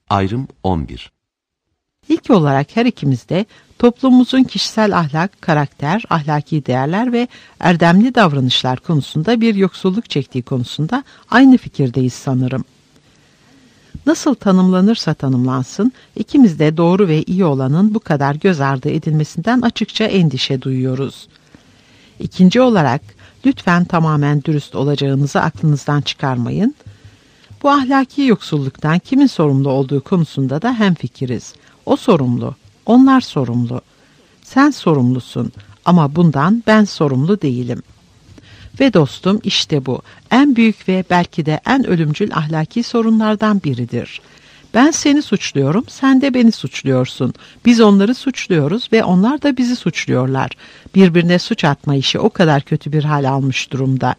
Ayrım 11. İlk olarak her ikimiz de toplumumuzun kişisel ahlak, karakter, ahlaki değerler ve erdemli davranışlar konusunda bir yoksulluk çektiği konusunda aynı fikirdeyiz sanırım. Nasıl tanımlanırsa tanımlansın, ikimiz de doğru ve iyi olanın bu kadar göz ardı edilmesinden açıkça endişe duyuyoruz. İkinci olarak, lütfen tamamen dürüst olacağınızı aklınızdan çıkarmayın. Bu ahlaki yoksulluktan kimin sorumlu olduğu konusunda da hemfikiriz. O sorumlu, onlar sorumlu. Sen sorumlusun ama bundan ben sorumlu değilim. Ve dostum işte bu en büyük ve belki de en ölümcül ahlaki sorunlardan biridir. Ben seni suçluyorum, sen de beni suçluyorsun. Biz onları suçluyoruz ve onlar da bizi suçluyorlar. Birbirine suç atma işi o kadar kötü bir hal almış durumda.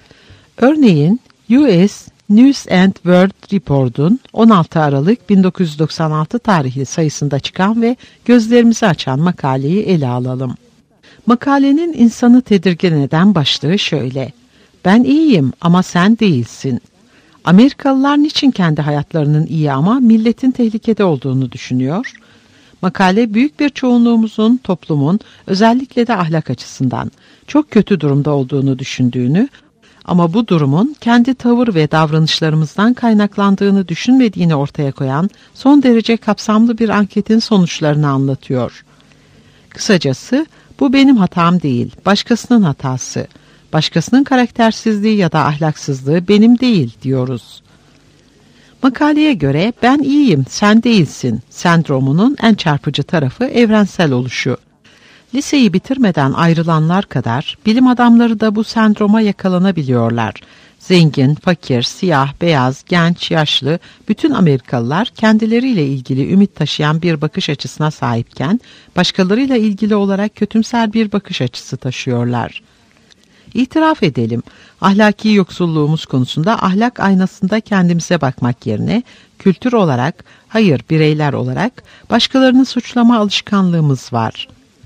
Örneğin US News and World Report'un 16 Aralık 1996 tarihli sayısında çıkan ve gözlerimizi açan makaleyi ele alalım. Makalenin insanı tedirgin eden başlığı şöyle: "Ben iyiyim ama sen değilsin." Amerikalılar niçin kendi hayatlarının iyi ama milletin tehlikede olduğunu düşünüyor? Makale büyük bir çoğunluğumuzun, toplumun özellikle de ahlak açısından çok kötü durumda olduğunu düşündüğünü ama bu durumun kendi tavır ve davranışlarımızdan kaynaklandığını düşünmediğini ortaya koyan son derece kapsamlı bir anketin sonuçlarını anlatıyor. Kısacası bu benim hatam değil, başkasının hatası. Başkasının karaktersizliği ya da ahlaksızlığı benim değil diyoruz. Makaleye göre ben iyiyim, sen değilsin sendromunun en çarpıcı tarafı evrensel oluşu. Liseyi bitirmeden ayrılanlar kadar bilim adamları da bu sendroma yakalanabiliyorlar. Zengin, fakir, siyah, beyaz, genç, yaşlı bütün Amerikalılar kendileriyle ilgili ümit taşıyan bir bakış açısına sahipken başkalarıyla ilgili olarak kötümser bir bakış açısı taşıyorlar. İtiraf edelim, ahlaki yoksulluğumuz konusunda ahlak aynasında kendimize bakmak yerine kültür olarak, hayır bireyler olarak başkalarını suçlama alışkanlığımız var.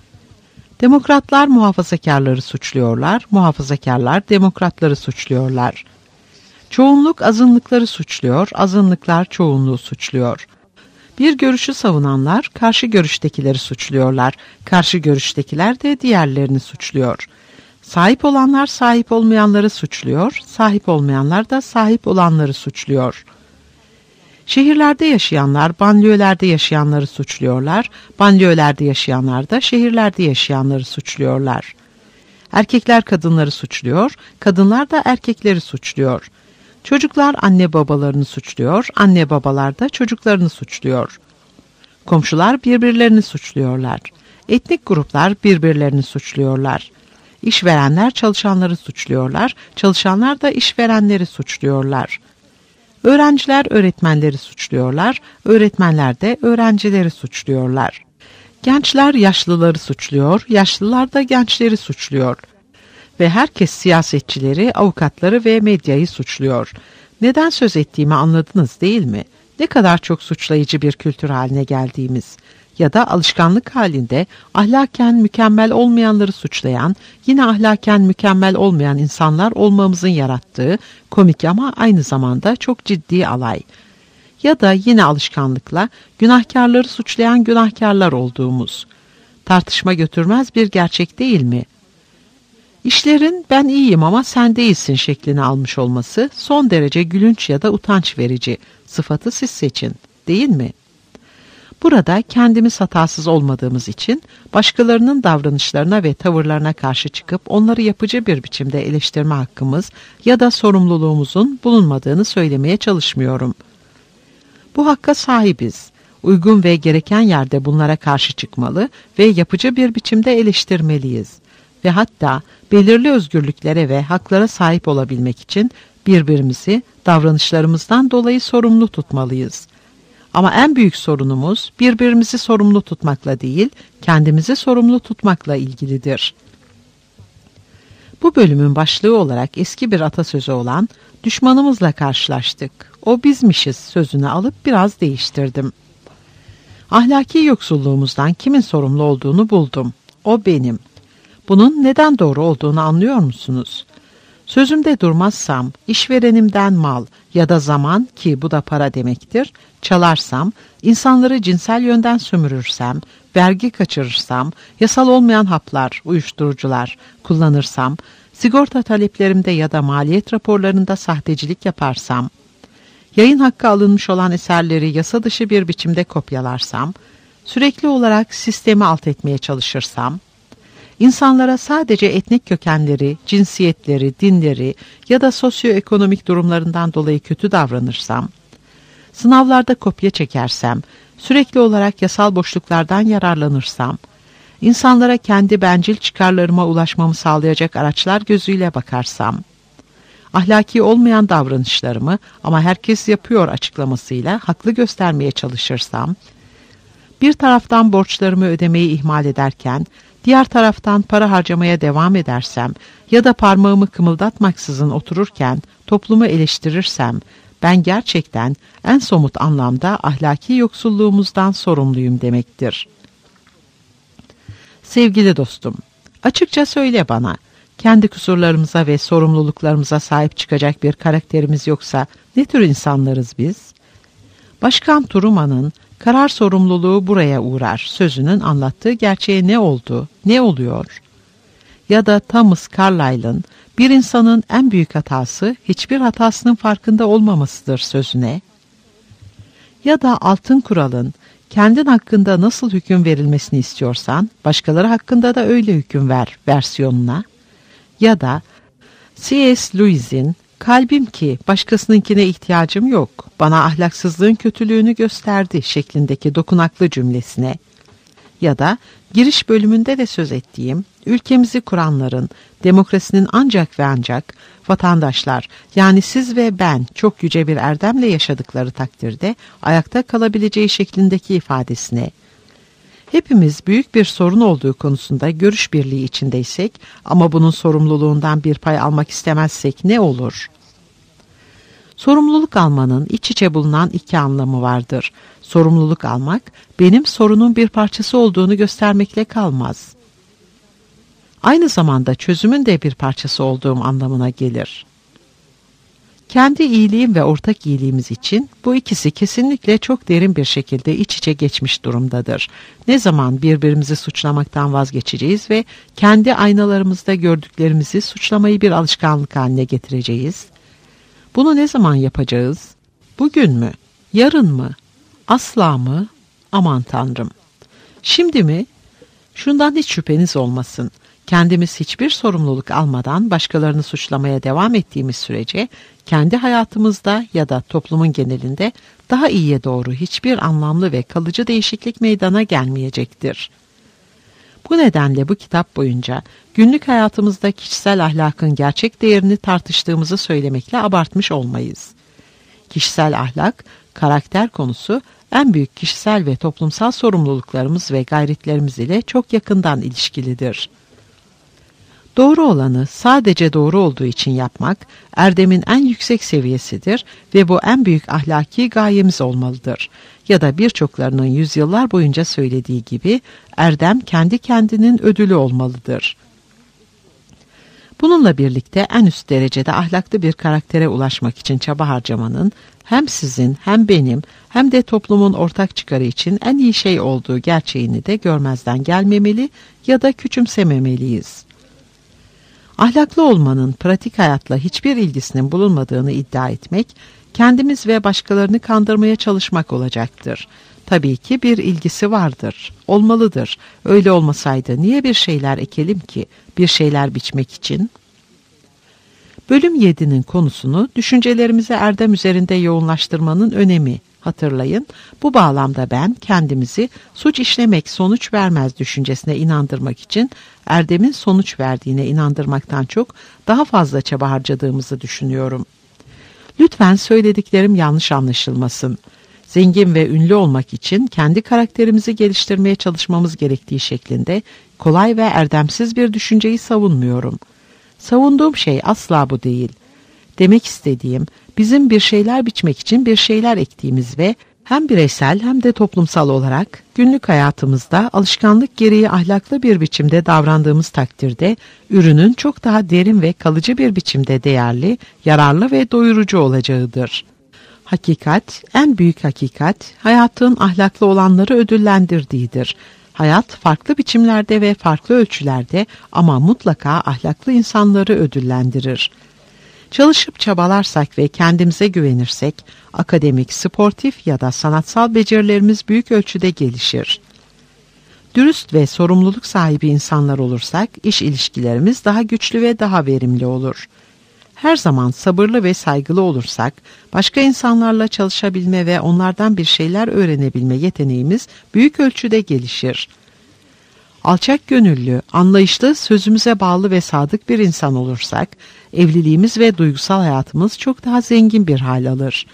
Demokratlar muhafazakarları suçluyorlar, muhafazakarlar demokratları suçluyorlar. Çoğunluk azınlıkları suçluyor, azınlıklar çoğunluğu suçluyor. Bir görüşü savunanlar karşı görüştekileri suçluyorlar, karşı görüştekiler de diğerlerini suçluyor. Sahip olanlar sahip olmayanları suçluyor, sahip olmayanlar da sahip olanları suçluyor. Şehirlerde yaşayanlar banliyölerde yaşayanları suçluyorlar, banliyölerde yaşayanlar da şehirlerde yaşayanları suçluyorlar. Erkekler kadınları suçluyor, kadınlar da erkekleri suçluyor. Çocuklar anne babalarını suçluyor, anne babalar da çocuklarını suçluyor. Komşular birbirlerini suçluyorlar. Etnik gruplar birbirlerini suçluyorlar. İşverenler çalışanları suçluyorlar, çalışanlar da işverenleri suçluyorlar. Öğrenciler öğretmenleri suçluyorlar, öğretmenler de öğrencileri suçluyorlar. Gençler yaşlıları suçluyor, yaşlılar da gençleri suçluyor. Ve herkes siyasetçileri, avukatları ve medyayı suçluyor. Neden söz ettiğimi anladınız değil mi? Ne kadar çok suçlayıcı bir kültür haline geldiğimiz ya da alışkanlık halinde ahlaken mükemmel olmayanları suçlayan, yine ahlaken mükemmel olmayan insanlar olmamızın yarattığı komik ama aynı zamanda çok ciddi alay. Ya da yine alışkanlıkla günahkarları suçlayan günahkarlar olduğumuz. Tartışma götürmez bir gerçek değil mi? İşlerin ben iyiyim ama sen değilsin şeklini almış olması son derece gülünç ya da utanç verici. Sıfatı siz seçin, değil mi? Burada kendimiz hatasız olmadığımız için başkalarının davranışlarına ve tavırlarına karşı çıkıp onları yapıcı bir biçimde eleştirme hakkımız ya da sorumluluğumuzun bulunmadığını söylemeye çalışmıyorum. Bu hakka sahibiz. Uygun ve gereken yerde bunlara karşı çıkmalı ve yapıcı bir biçimde eleştirmeliyiz. Ve hatta belirli özgürlüklere ve haklara sahip olabilmek için birbirimizi davranışlarımızdan dolayı sorumlu tutmalıyız. Ama en büyük sorunumuz birbirimizi sorumlu tutmakla değil, kendimizi sorumlu tutmakla ilgilidir. Bu bölümün başlığı olarak eski bir atasözü olan düşmanımızla karşılaştık, o bizmişiz sözünü alıp biraz değiştirdim. Ahlaki yoksulluğumuzdan kimin sorumlu olduğunu buldum. O benim. Bunun neden doğru olduğunu anlıyor musunuz? Sözümde durmazsam, işverenimden mal ya da zaman, ki bu da para demektir, çalarsam, insanları cinsel yönden sömürürsem, vergi kaçırırsam, yasal olmayan haplar, uyuşturucular kullanırsam, sigorta taleplerimde ya da maliyet raporlarında sahtecilik yaparsam, yayın hakkı alınmış olan eserleri yasa dışı bir biçimde kopyalarsam, sürekli olarak sistemi alt etmeye çalışırsam, İnsanlara sadece etnik kökenleri, cinsiyetleri, dinleri ya da sosyoekonomik durumlarından dolayı kötü davranırsam, sınavlarda kopya çekersem, sürekli olarak yasal boşluklardan yararlanırsam, insanlara kendi bencil çıkarlarıma ulaşmamı sağlayacak araçlar gözüyle bakarsam, ahlaki olmayan davranışlarımı ama herkes yapıyor açıklamasıyla haklı göstermeye çalışırsam, bir taraftan borçlarımı ödemeyi ihmal ederken, diğer taraftan para harcamaya devam edersem ya da parmağımı kımıldatmaksızın otururken toplumu eleştirirsem, ben gerçekten en somut anlamda ahlaki yoksulluğumuzdan sorumluyum demektir. Sevgili dostum, açıkça söyle bana, kendi kusurlarımıza ve sorumluluklarımıza sahip çıkacak bir karakterimiz yoksa ne tür insanlarız biz? Başkan Truman'ın "Karar sorumluluğu buraya uğrar" sözünün anlattığı gerçeğe ne oldu, ne oluyor? Ya da Thomas Carlyle'ın "Bir insanın en büyük hatası hiçbir hatasının farkında olmamasıdır" sözüne? Ya da Altın Kural'ın "Kendin hakkında nasıl hüküm verilmesini istiyorsan, başkaları hakkında da öyle hüküm ver" versiyonuna? Ya da C.S. Lewis'in "Kalbim ki başkasınınkine ihtiyacım yok, bana ahlaksızlığın kötülüğünü gösterdi" şeklindeki dokunaklı cümlesine? Ya da giriş bölümünde de söz ettiğim, ülkemizi kuranların, demokrasinin ancak ve ancak vatandaşlar, yani siz ve ben çok yüce bir erdemle yaşadıkları takdirde ayakta kalabileceği şeklindeki ifadesine? Hepimiz büyük bir sorun olduğu konusunda görüş birliği içindeysek ama bunun sorumluluğundan bir pay almak istemezsek ne olur? Sorumluluk almanın iç içe bulunan iki anlamı vardır. Sorumluluk almak, benim sorunun bir parçası olduğunu göstermekle kalmaz. Aynı zamanda çözümün de bir parçası olduğum anlamına gelir. Kendi iyiliğim ve ortak iyiliğimiz için bu ikisi kesinlikle çok derin bir şekilde iç içe geçmiş durumdadır. Ne zaman birbirimizi suçlamaktan vazgeçeceğiz ve kendi aynalarımızda gördüklerimizi suçlamayı bir alışkanlık haline getireceğiz? Bunu ne zaman yapacağız? Bugün mü? Yarın mı? Asla mı? Aman Tanrım. Şimdi mi? Şundan hiç şüpheniz olmasın. Kendimiz hiçbir sorumluluk almadan başkalarını suçlamaya devam ettiğimiz sürece kendi hayatımızda ya da toplumun genelinde daha iyiye doğru hiçbir anlamlı ve kalıcı değişiklik meydana gelmeyecektir. Bu nedenle bu kitap boyunca günlük hayatımızda kişisel ahlakın gerçek değerini tartıştığımızı söylemekle abartmış olmayız. Kişisel ahlak, karakter konusu en büyük kişisel ve toplumsal sorumluluklarımız ve gayretlerimiz ile çok yakından ilişkilidir. Doğru olanı sadece doğru olduğu için yapmak, erdemin en yüksek seviyesidir ve bu en büyük ahlaki gayemiz olmalıdır. Ya da birçoklarının yüzyıllar boyunca söylediği gibi, erdem kendi kendinin ödülü olmalıdır. Bununla birlikte en üst derecede ahlaklı bir karaktere ulaşmak için çaba harcamanın, hem sizin hem benim hem de toplumun ortak çıkarı için en iyi şey olduğu gerçeğini de görmezden gelmemeli ya da küçümsememeliyiz. Ahlaklı olmanın pratik hayatla hiçbir ilgisinin bulunmadığını iddia etmek, kendimiz ve başkalarını kandırmaya çalışmak olacaktır. Tabii ki bir ilgisi vardır, olmalıdır. Öyle olmasaydı niye bir şeyler ekelim ki, bir şeyler biçmek için? Bölüm 7'nin konusunu düşüncelerimizi erdem üzerinde yoğunlaştırmanın önemi. Hatırlayın, bu bağlamda ben kendimizi suç işlemek sonuç vermez düşüncesine inandırmak için erdemin sonuç verdiğine inandırmaktan çok daha fazla çaba harcadığımızı düşünüyorum. Lütfen söylediklerim yanlış anlaşılmasın. Zengin ve ünlü olmak için kendi karakterimizi geliştirmeye çalışmamız gerektiği şeklinde kolay ve erdemsiz bir düşünceyi savunmuyorum. Savunduğum şey asla bu değil. Demek istediğim, bizim bir şeyler biçmek için bir şeyler ektiğimiz ve Hem bireysel hem de toplumsal olarak günlük hayatımızda alışkanlık gereği ahlaklı bir biçimde davrandığımız takdirde ürünün çok daha derin ve kalıcı bir biçimde değerli, yararlı ve doyurucu olacağıdır. Hakikat, en büyük hakikat, hayatın ahlaklı olanları ödüllendirdiğidir. Hayat farklı biçimlerde ve farklı ölçülerde ama mutlaka ahlaklı insanları ödüllendirir. Çalışıp çabalarsak ve kendimize güvenirsek, akademik, sportif ya da sanatsal becerilerimiz büyük ölçüde gelişir. Dürüst ve sorumluluk sahibi insanlar olursak, iş ilişkilerimiz daha güçlü ve daha verimli olur. Her zaman sabırlı ve saygılı olursak, başka insanlarla çalışabilme ve onlardan bir şeyler öğrenebilme yeteneğimiz büyük ölçüde gelişir. Alçak gönüllü, anlayışlı, sözümüze bağlı ve sadık bir insan olursak, evliliğimiz ve duygusal hayatımız çok daha zengin bir hal alır.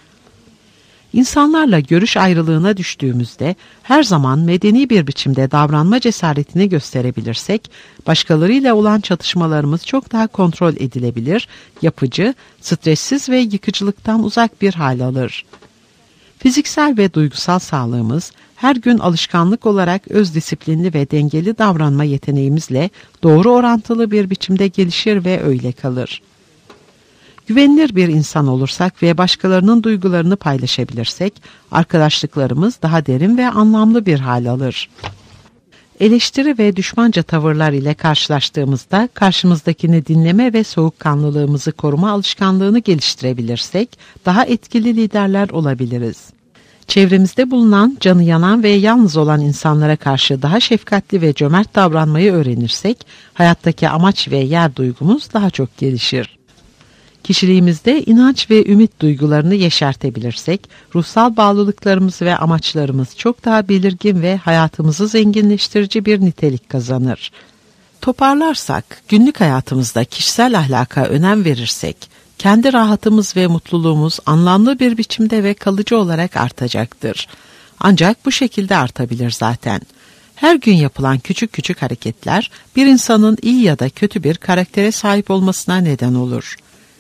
İnsanlarla görüş ayrılığına düştüğümüzde her zaman medeni bir biçimde davranma cesaretini gösterebilirsek, başkalarıyla olan çatışmalarımız çok daha kontrol edilebilir, yapıcı, stressiz ve yıkıcılıktan uzak bir hal alır. Fiziksel ve duygusal sağlığımız her gün alışkanlık olarak öz disiplinli ve dengeli davranma yeteneğimizle doğru orantılı bir biçimde gelişir ve öyle kalır. Güvenilir bir insan olursak ve başkalarının duygularını paylaşabilirsek, arkadaşlıklarımız daha derin ve anlamlı bir hal alır. Eleştiri ve düşmanca tavırlar ile karşılaştığımızda karşımızdakini dinleme ve soğukkanlılığımızı koruma alışkanlığını geliştirebilirsek, daha etkili liderler olabiliriz. Çevremizde bulunan, canı yanan ve yalnız olan insanlara karşı daha şefkatli ve cömert davranmayı öğrenirsek, hayattaki amaç ve yer duygumuz daha çok gelişir. Kişiliğimizde inanç ve ümit duygularını yeşertebilirsek, ruhsal bağlılıklarımız ve amaçlarımız çok daha belirgin ve hayatımızı zenginleştirici bir nitelik kazanır. Toparlarsak, günlük hayatımızda kişisel ahlaka önem verirsek, kendi rahatımız ve mutluluğumuz anlamlı bir biçimde ve kalıcı olarak artacaktır. Ancak bu şekilde artabilir zaten. Her gün yapılan küçük küçük hareketler, bir insanın iyi ya da kötü bir karaktere sahip olmasına neden olur.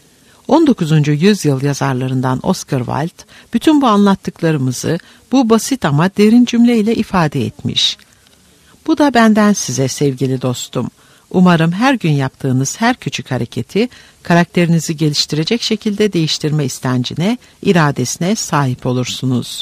19. yüzyıl yazarlarından Oscar Wilde, bütün bu anlattıklarımızı bu basit ama derin cümleyle ifade etmiş. Bu da benden size sevgili dostum. Umarım her gün yaptığınız her küçük hareketi, karakterinizi geliştirecek şekilde değiştirme istencine, iradesine sahip olursunuz.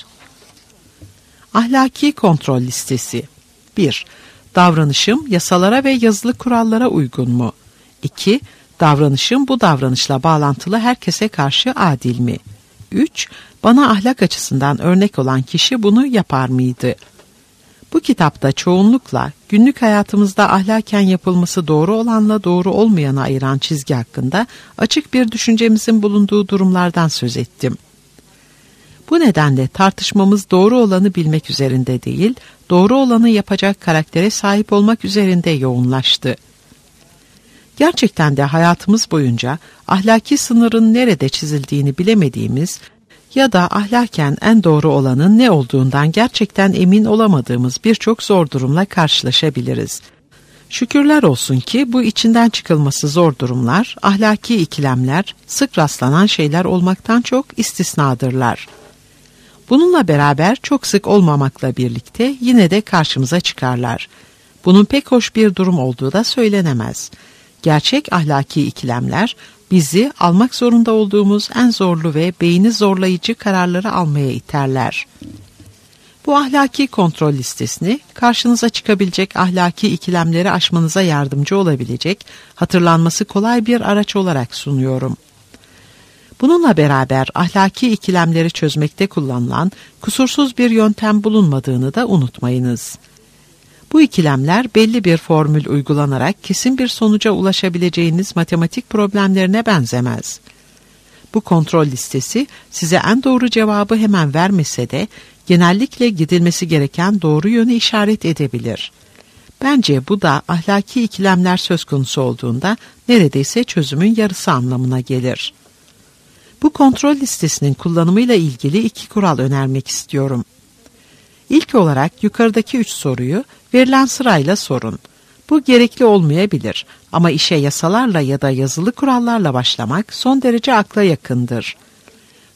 Ahlaki kontrol listesi. 1. Davranışım yasalara ve yazılı kurallara uygun mu? 2. Davranışım bu davranışla bağlantılı herkese karşı adil mi? 3. Bana ahlak açısından örnek olan kişi bunu yapar mıydı? Bu kitapta çoğunlukla günlük hayatımızda ahlaken yapılması doğru olanla doğru olmayanı ayıran çizgi hakkında açık bir düşüncemizin bulunduğu durumlardan söz ettim. Bu nedenle tartışmamız doğru olanı bilmek üzerinde değil, doğru olanı yapacak karaktere sahip olmak üzerinde yoğunlaştı. Gerçekten de hayatımız boyunca ahlaki sınırın nerede çizildiğini bilemediğimiz ya da ahlaken en doğru olanın ne olduğundan gerçekten emin olamadığımız birçok zor durumla karşılaşabiliriz. Şükürler olsun ki bu içinden çıkılması zor durumlar, ahlaki ikilemler, sık rastlanan şeyler olmaktan çok istisnadırlar. Bununla beraber çok sık olmamakla birlikte yine de karşımıza çıkarlar. Bunun pek hoş bir durum olduğu da söylenemez. Gerçek ahlaki ikilemler bizi almak zorunda olduğumuz en zorlu ve beyni zorlayıcı kararları almaya iterler. Bu ahlaki kontrol listesini karşınıza çıkabilecek ahlaki ikilemleri aşmanıza yardımcı olabilecek, hatırlanması kolay bir araç olarak sunuyorum. Bununla beraber ahlaki ikilemleri çözmekte kullanılan kusursuz bir yöntem bulunmadığını da unutmayınız. Bu ikilemler belli bir formül uygulanarak kesin bir sonuca ulaşabileceğiniz matematik problemlerine benzemez. Bu kontrol listesi size en doğru cevabı hemen vermese de genellikle gidilmesi gereken doğru yönü işaret edebilir. Bence bu da ahlaki ikilemler söz konusu olduğunda neredeyse çözümün yarısı anlamına gelir. Bu kontrol listesinin kullanımıyla ilgili 2 kural önermek istiyorum. İlk olarak yukarıdaki 3 soruyu verilen sırayla sorun. Bu gerekli olmayabilir ama işe yasalarla ya da yazılı kurallarla başlamak son derece akla yakındır.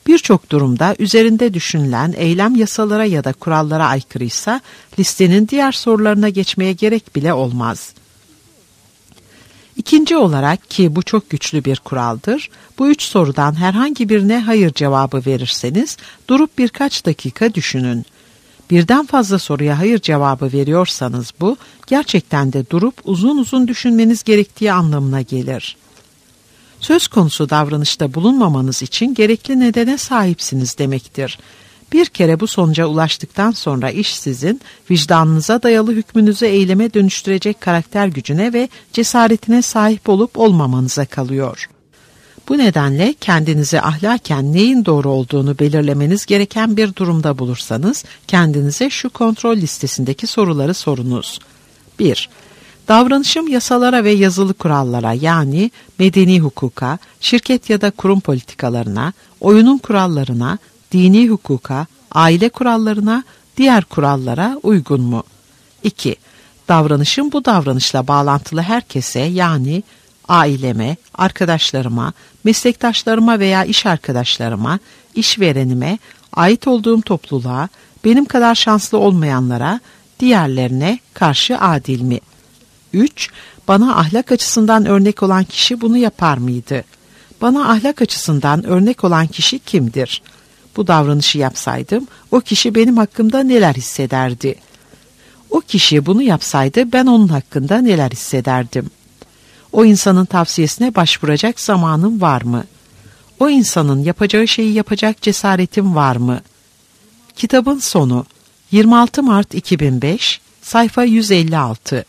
Birçok durumda üzerinde düşünülen eylem yasalara ya da kurallara aykırıysa listenin diğer sorularına geçmeye gerek bile olmaz. İkinci olarak, ki bu çok güçlü bir kuraldır, bu 3 sorudan herhangi birine hayır cevabı verirseniz durup birkaç dakika düşünün. Birden fazla soruya hayır cevabı veriyorsanız bu gerçekten de durup uzun uzun düşünmeniz gerektiği anlamına gelir. Söz konusu davranışta bulunmamanız için gerekli nedene sahipsiniz demektir. Bir kere bu sonuca ulaştıktan sonra iş sizin vicdanınıza dayalı hükmünüzü eyleme dönüştürecek karakter gücüne ve cesaretine sahip olup olmamanıza kalıyor. Bu nedenle kendinizi ahlaken neyin doğru olduğunu belirlemeniz gereken bir durumda bulursanız kendinize şu kontrol listesindeki soruları sorunuz. 1. Davranışım yasalara ve yazılı kurallara, yani medeni hukuka, şirket ya da kurum politikalarına, oyunun kurallarına, dini hukuka, aile kurallarına, diğer kurallara uygun mu? 2. Davranışım bu davranışla bağlantılı herkese, yani aileme, arkadaşlarıma, meslektaşlarıma veya iş arkadaşlarıma, işverenime, ait olduğum topluluğa, benim kadar şanslı olmayanlara, diğerlerine karşı adil mi? 3. Bana ahlak açısından örnek olan kişi bunu yapar mıydı? Bana ahlak açısından örnek olan kişi kimdir? Bu davranışı yapsaydım o kişi benim hakkımda neler hissederdi? O kişi bunu yapsaydı ben onun hakkında neler hissederdim? O insanın tavsiyesine başvuracak zamanım var mı? O insanın yapacağı şeyi yapacak cesaretim var mı? Kitabın sonu. 26 Mart 2005, sayfa 156.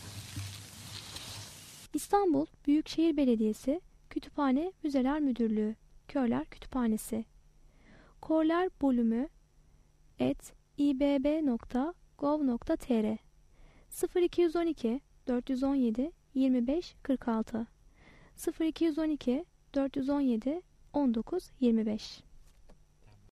İstanbul Büyükşehir Belediyesi Kütüphane Müzeler Müdürlüğü Körler Kütüphanesi Korler Bölümü @ibb.gov.tr 0212 417 25 46 0212 417 19 25